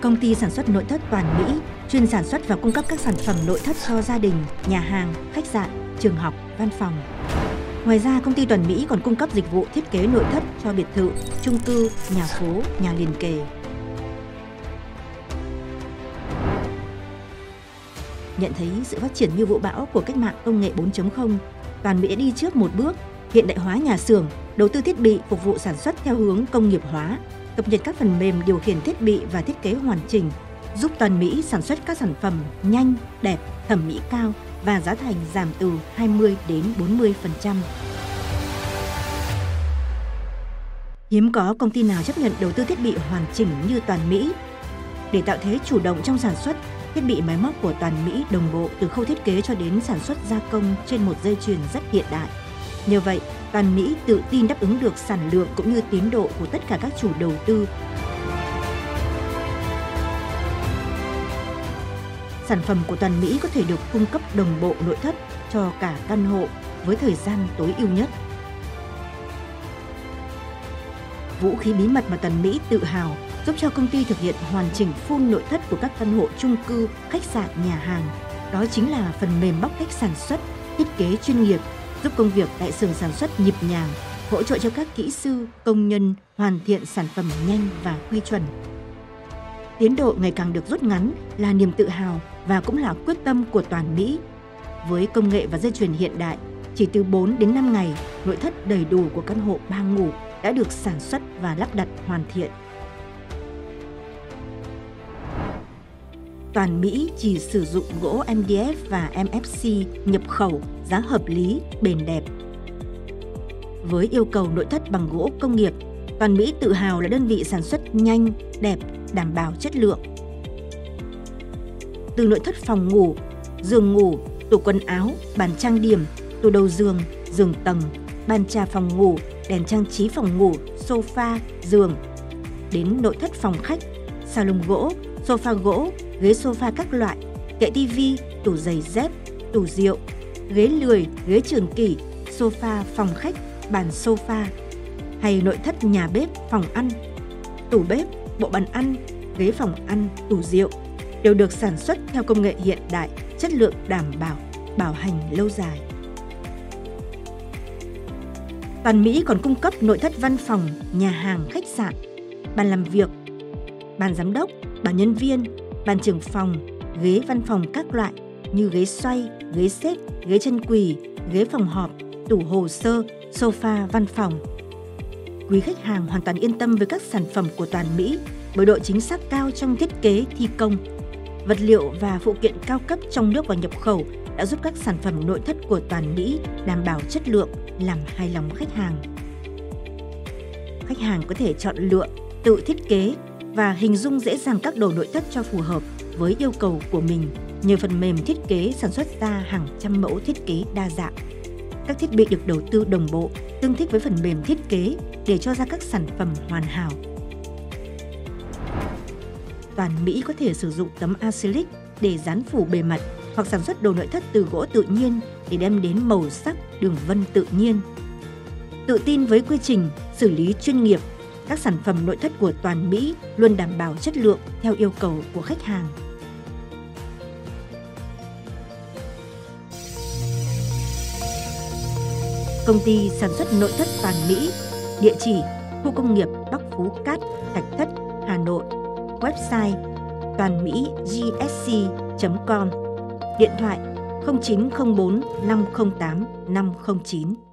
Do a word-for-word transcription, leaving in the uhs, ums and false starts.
Công ty sản xuất nội thất Toàn Mỹ chuyên sản xuất và cung cấp các sản phẩm nội thất cho gia đình, nhà hàng, khách sạn, trường học, văn phòng. Ngoài ra, công ty Toàn Mỹ còn cung cấp dịch vụ thiết kế nội thất cho biệt thự, chung cư, nhà phố, nhà liền kề. Nhận thấy sự phát triển như vũ bão của cách mạng công nghệ bốn chấm không, Toàn Mỹ đã đi trước một bước, hiện đại hóa nhà xưởng, đầu tư thiết bị phục vụ sản xuất theo hướng công nghiệp hóa, cập nhật các phần mềm điều khiển thiết bị và thiết kế hoàn chỉnh, giúp Toàn Mỹ sản xuất các sản phẩm nhanh, đẹp, thẩm mỹ cao và giá thành giảm từ hai mươi đến bốn mươi phần trăm. Hiếm có công ty nào chấp nhận đầu tư thiết bị hoàn chỉnh như Toàn Mỹ. Để tạo thế chủ động trong sản xuất, thiết bị máy móc của Toàn Mỹ đồng bộ từ khâu thiết kế cho đến sản xuất gia công trên một dây chuyền rất hiện đại. Nhờ vậy, Toàn Mỹ tự tin đáp ứng được sản lượng cũng như tiến độ của tất cả các chủ đầu tư. Sản phẩm của Toàn Mỹ có thể được cung cấp đồng bộ nội thất cho cả căn hộ với thời gian tối ưu nhất. Vũ khí bí mật mà Toàn Mỹ tự hào giúp cho công ty thực hiện hoàn chỉnh full nội thất của các căn hộ chung cư, khách sạn, nhà hàng. Đó chính là phần mềm bóc tách sản xuất, thiết kế chuyên nghiệp, giúp công việc tại xưởng sản xuất nhịp nhàng, hỗ trợ cho các kỹ sư, công nhân hoàn thiện sản phẩm nhanh và quy chuẩn. Tiến độ ngày càng được rút ngắn là niềm tự hào và cũng là quyết tâm của Toàn Mỹ. Với công nghệ và dây chuyền hiện đại, chỉ từ bốn đến năm ngày, nội thất đầy đủ của căn hộ ba ngủ đã được sản xuất và lắp đặt hoàn thiện. Toàn Mỹ chỉ sử dụng gỗ em đê ép và em ép xê nhập khẩu, giá hợp lý, bền đẹp. Với yêu cầu nội thất bằng gỗ công nghiệp, Toàn Mỹ tự hào là đơn vị sản xuất nhanh, đẹp, đảm bảo chất lượng. Từ nội thất phòng ngủ, giường ngủ, tủ quần áo, bàn trang điểm, tủ đầu giường, giường tầng, bàn trà phòng ngủ, đèn trang trí phòng ngủ, sofa, giường, đến nội thất phòng khách, salon gỗ, sofa gỗ, ghế sofa các loại, kệ tivi, tủ giày dép, tủ rượu, ghế lười, ghế trường kỷ, sofa phòng khách, bàn sofa, hay nội thất nhà bếp, phòng ăn, tủ bếp, bộ bàn ăn, ghế phòng ăn, tủ rượu đều được sản xuất theo công nghệ hiện đại, chất lượng đảm bảo, bảo hành lâu dài. Toàn Mỹ còn cung cấp nội thất văn phòng, nhà hàng, khách sạn, bàn làm việc, bàn giám đốc, bàn nhân viên, bàn trưởng phòng, ghế văn phòng các loại như ghế xoay, ghế xếp, ghế chân quỳ, ghế phòng họp, tủ hồ sơ, sofa văn phòng. Quý khách hàng hoàn toàn yên tâm với các sản phẩm của Toàn Mỹ bởi độ chính xác cao trong thiết kế, thi công. Vật liệu và phụ kiện cao cấp trong nước và nhập khẩu đã giúp các sản phẩm nội thất của Toàn Mỹ đảm bảo chất lượng, làm hài lòng khách hàng. Khách hàng có thể chọn lựa, tự thiết kế và hình dung dễ dàng các đồ nội thất cho phù hợp với yêu cầu của mình nhờ phần mềm thiết kế sản xuất ra hàng trăm mẫu thiết kế đa dạng. Các thiết bị được đầu tư đồng bộ, tương thích với phần mềm thiết kế để cho ra các sản phẩm hoàn hảo. Toàn Mỹ có thể sử dụng tấm acrylic để dán phủ bề mặt hoặc sản xuất đồ nội thất từ gỗ tự nhiên để đem đến màu sắc, đường vân tự nhiên. Tự tin với quy trình xử lý chuyên nghiệp, các sản phẩm nội thất của Toàn Mỹ luôn đảm bảo chất lượng theo yêu cầu của khách hàng. Công ty sản xuất nội thất Toàn Mỹ, địa chỉ khu công nghiệp Bắc Phú Cát, Thạch Thất, Hà Nội. Website toàn mỹ g s c chấm com. Điện thoại không chín không bốn năm không tám năm không chín.